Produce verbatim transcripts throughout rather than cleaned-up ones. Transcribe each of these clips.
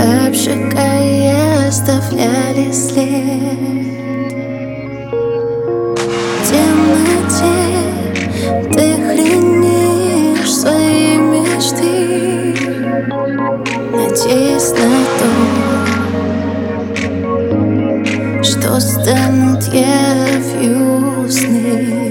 обжигая, оставляли след. В темноте ты хранишь свои мечты, надеясь на то, что станут явью сны.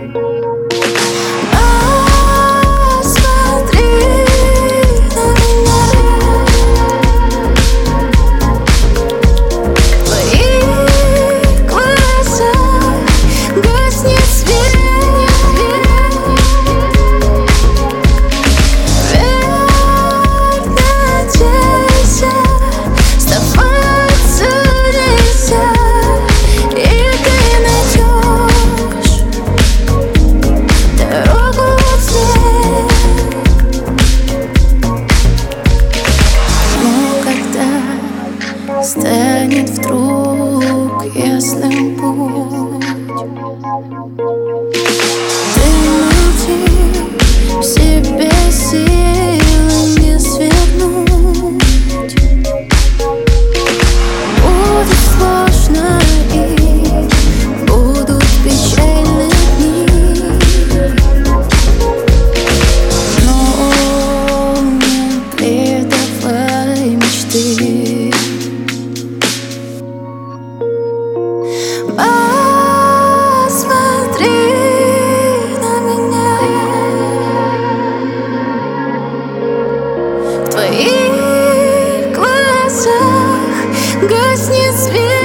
Станет вдруг ясным путь. Ты найди в себе силы не свернуть. Будет сложно и будут печальны дни, но не предавай мечты. Посмотри на меня, в твоих глазах гаснет свет.